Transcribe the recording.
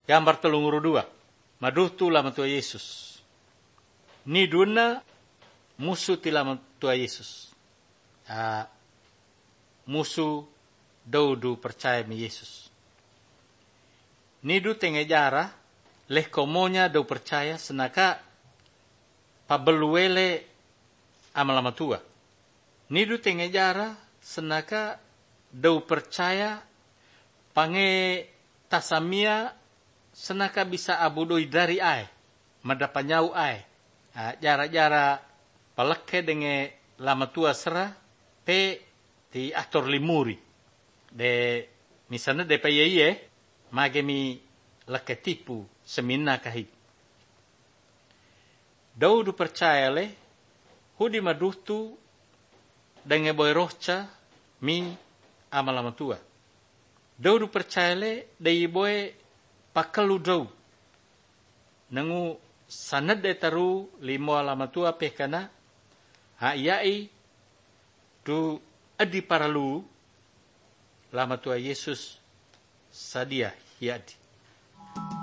Gambar telunguru dua. Maduhtu lama tua Yesus. Ni duna musuh ti lama tua Yesus. Musuh daudu percaya mi Yesus. Ni du tengejara leh komonya dau percaya senaka pabeluele amalama tua. Ni du tengejara senaka dau percaya pange tasamia senaka bisa abudoi dari ai madapanyau ai. Jara-jara palake denge lama tua serah pe ti aktor limuri de misalnya de paye mage mi lake tipu semina kahit. Daudu percaya le hudi maduhtu denge boy rohca mi amalama tua. Daudu percaya le dei boy pakalu dau nangu sanad de taru limo alama tua pekana iai tu adi paralu lama tua Yesus sadia hiadi.